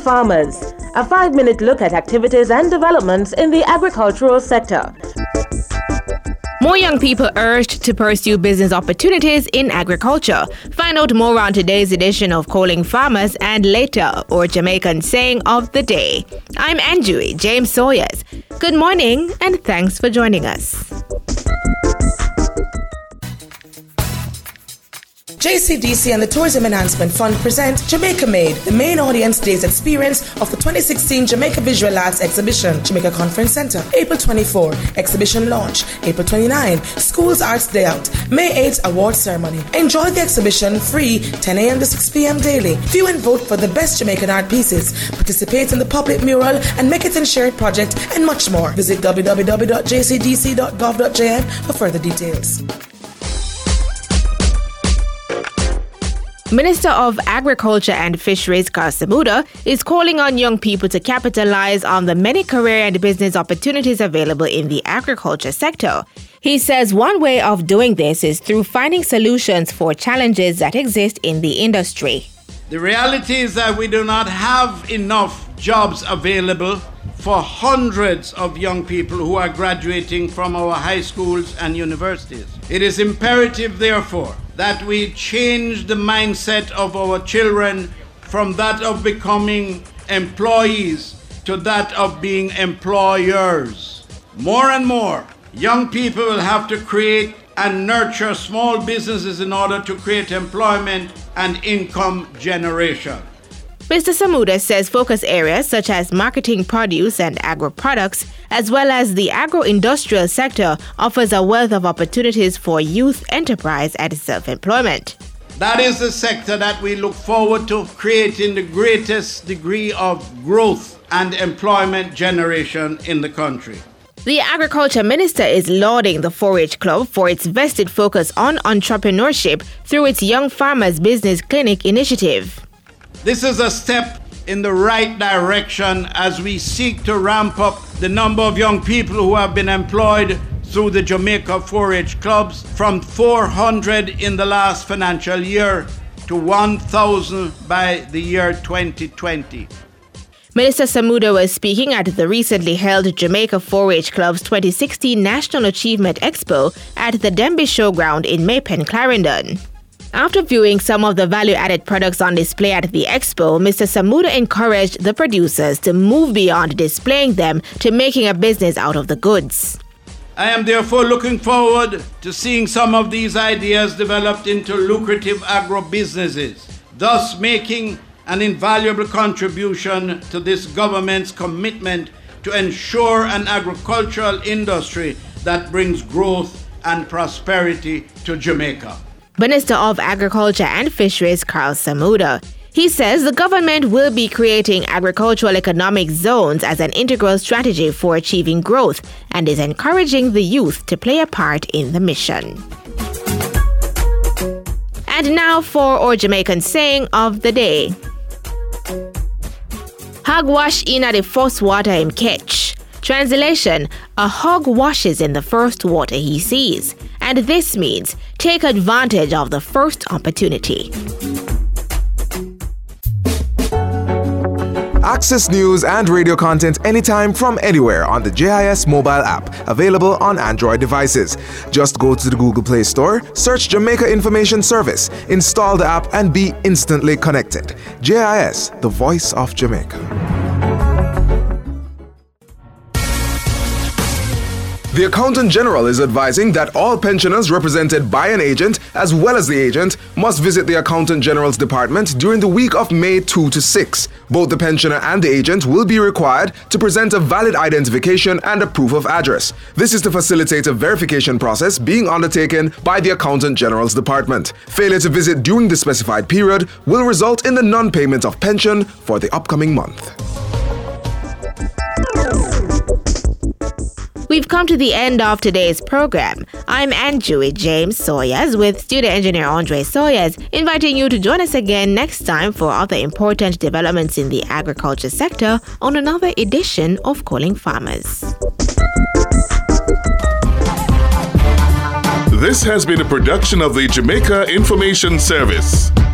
Farmers, a 5-minute look at activities and developments in the agricultural sector. More young people urged to pursue business opportunities in agriculture. Find out more on today's edition of Calling Farmers and later, or Jamaican saying of the day. I'm Anjui James Sawyers. Good morning and thanks for joining us. JCDC and the Tourism Enhancement Fund present Jamaica Made, the main audience day's experience of the 2016 Jamaica Visual Arts Exhibition, Jamaica Conference Center, April 24, exhibition launch, April 29, Schools Arts Day Out, May 8, award ceremony. Enjoy the exhibition free 10 a.m. to 6 p.m. daily. View and vote for the best Jamaican art pieces, participate in the public mural and Make It and Share It project, and much more. Visit www.jcdc.gov.jm for further details. Minister of Agriculture and Fisheries Karl Samuda is calling on young people to capitalize on the many career and business opportunities available in the agriculture sector. He says one way of doing this is through finding solutions for challenges that exist in the industry. The reality is that we do not have enough jobs available for hundreds of young people who are graduating from our high schools and universities. It is imperative, therefore, that we change the mindset of our children from that of becoming employees to that of being employers. More and more, young people will have to create and nurture small businesses in order to create employment and income generation. Mr. Samuda says focus areas such as marketing produce and agro-products, as well as the agro-industrial sector, offers a wealth of opportunities for youth enterprise and self-employment. That is the sector that we look forward to creating the greatest degree of growth and employment generation in the country. The Agriculture Minister is lauding the 4-H Club for its vested focus on entrepreneurship through its Young Farmers Business Clinic initiative. This is a step in the right direction as we seek to ramp up the number of young people who have been employed through the Jamaica 4-H clubs from 400 in the last financial year to 1,000 by the year 2020. Minister Samuda was speaking at the recently held Jamaica 4-H Club's 2016 National Achievement Expo at the Denby Showground in Maypen, Clarendon. After viewing some of the value-added products on display at the expo, Mr. Samuda encouraged the producers to move beyond displaying them to making a business out of the goods. I am therefore looking forward to seeing some of these ideas developed into lucrative agro-businesses, thus making an invaluable contribution to this government's commitment to ensure an agricultural industry that brings growth and prosperity to Jamaica. Minister of Agriculture and Fisheries Karl Samuda. He says the government will be creating agricultural economic zones as an integral strategy for achieving growth and is encouraging the youth to play a part in the mission. And now for our Jamaican saying of the day. Hog wash in at the first water him catch. Translation, a hog washes in the first water he sees. And this means take advantage of the first opportunity. Access news and radio content anytime from anywhere on the JIS mobile app, available on Android devices. Just go to the Google Play Store, search Jamaica Information Service, install the app and be instantly connected. JIS, the voice of Jamaica. The Accountant General is advising that all pensioners represented by an agent, as well as the agent, must visit the Accountant General's department during the week of May 2 to 6. Both the pensioner and the agent will be required to present a valid identification and a proof of address. This is to facilitate a verification process being undertaken by the Accountant General's department. Failure to visit during the specified period will result in the non-payment of pension for the upcoming month. We've come to the end of today's program. I'm Anjui James Sawyers with studio engineer Andre Sawyers, inviting you to join us again next time for other important developments in the agriculture sector on another edition of Calling Farmers. This has been a production of the Jamaica Information Service.